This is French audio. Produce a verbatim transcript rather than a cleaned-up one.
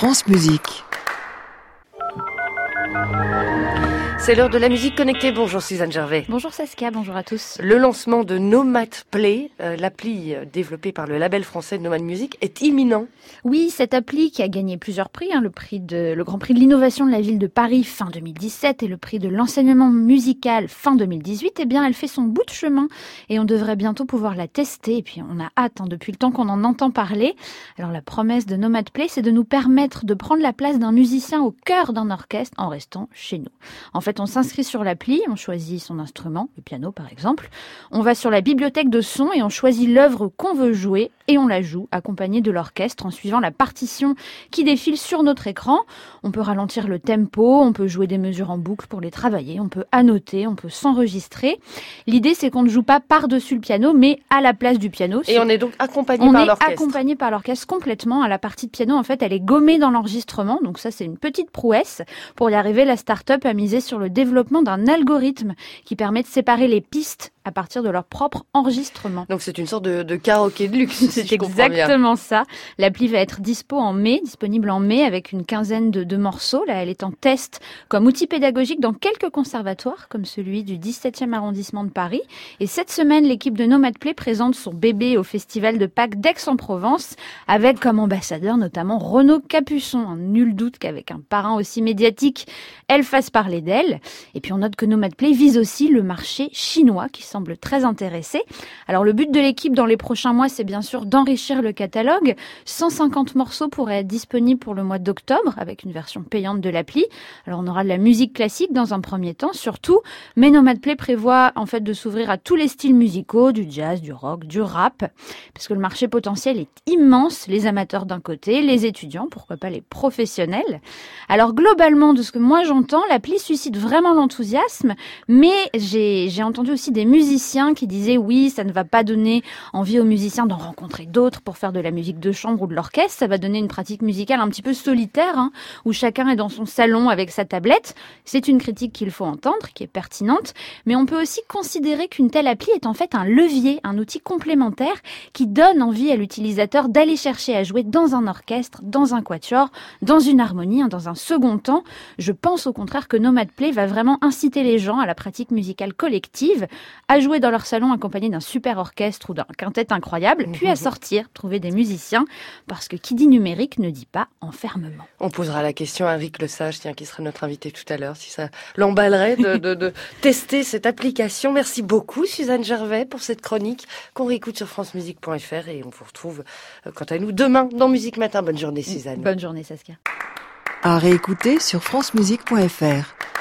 France Musique. C'est l'heure de la musique connectée. Bonjour Suzanne Gervais. Bonjour Saskia, bonjour à tous. Le lancement de Nomad Play, euh, l'appli développée par le label français Nomad Music, est imminent. Oui, cette appli qui a gagné plusieurs prix, hein, le prix de, le Grand Prix de l'innovation de la ville de Paris fin deux mille dix-sept et le prix de l'enseignement musical fin deux mille dix-huit, eh bien elle fait son bout de chemin et on devrait bientôt pouvoir la tester. Et puis on a hâte, hein, depuis le temps qu'on en entend parler. Alors la promesse de Nomad Play, c'est de nous permettre de prendre la place d'un musicien au cœur d'un orchestre en restant chez nous. En fait, on s'inscrit sur l'appli, on choisit son instrument, le piano par exemple. On va sur la bibliothèque de sons et on choisit l'œuvre qu'on veut jouer et on la joue, accompagnée de l'orchestre en suivant la partition qui défile sur notre écran. On peut ralentir le tempo, on peut jouer des mesures en boucle pour les travailler, on peut annoter, on peut s'enregistrer. L'idée, c'est qu'on ne joue pas par-dessus le piano, mais à la place du piano. Et on est donc accompagné on par est l'orchestre. accompagné par l'orchestre complètement. À la partie de piano, en fait, elle est gommée dans l'enregistrement. Donc ça, c'est une petite prouesse. Pour y arriver, la start-up a misé sur le développement d'un algorithme qui permet de séparer les pistes à partir de leur propre enregistrement. Donc c'est une sorte de, de karaoké de luxe. C'est si exactement ça. L'appli va être dispo en mai, disponible en mai avec une quinzaine de, de morceaux. Là, elle est en test comme outil pédagogique dans quelques conservatoires, comme celui du dix-septième arrondissement de Paris. Et cette semaine, l'équipe de Nomad Play présente son bébé au Festival de Pâques d'Aix-en-Provence, avec comme ambassadeur notamment Renaud Capuçon. Nul doute qu'avec un parrain aussi médiatique, elle fasse parler d'elle. Et puis on note que Nomad Play vise aussi le marché chinois qui semble très intéressé. Alors le but de l'équipe dans les prochains mois, c'est bien sûr d'enrichir le catalogue. cent cinquante morceaux pourraient être disponibles pour le mois d'octobre avec une version payante de l'appli. Alors on aura de la musique classique dans un premier temps surtout, mais Nomad Play prévoit en fait de s'ouvrir à tous les styles musicaux, du jazz, du rock, du rap, parce que le marché potentiel est immense, les amateurs d'un côté, les étudiants, pourquoi pas les professionnels. Alors globalement, de ce que moi j'entends, l'appli suscite vraiment l'enthousiasme, mais j'ai, j'ai entendu aussi des musiciens qui disaient oui, ça ne va pas donner envie aux musiciens d'en rencontrer d'autres pour faire de la musique de chambre ou de l'orchestre, ça va donner une pratique musicale un petit peu solitaire, hein, où chacun est dans son salon avec sa tablette. C'est une critique qu'il faut entendre, qui est pertinente, mais on peut aussi considérer qu'une telle appli est en fait un levier, un outil complémentaire qui donne envie à l'utilisateur d'aller chercher à jouer dans un orchestre, dans un quatuor, dans une harmonie, hein, dans un second temps. Je pense au contraire que Nomad Play va vraiment inciter les gens à la pratique musicale collective, à jouer dans leur salon accompagné d'un super orchestre ou d'un quintet incroyable, puis à sortir, trouver des musiciens, parce que qui dit numérique ne dit pas enfermement. On posera la question à Eric Lesage, tiens, qui sera notre invité tout à l'heure, si ça l'emballerait de, de, de tester cette application. Merci beaucoup Suzanne Gervais pour cette chronique qu'on réécoute sur francemusique point f r et on vous retrouve quant à nous demain dans Musique Matin. Bonne journée Suzanne. Bonne journée Saskia. À réécouter sur francemusique point f r.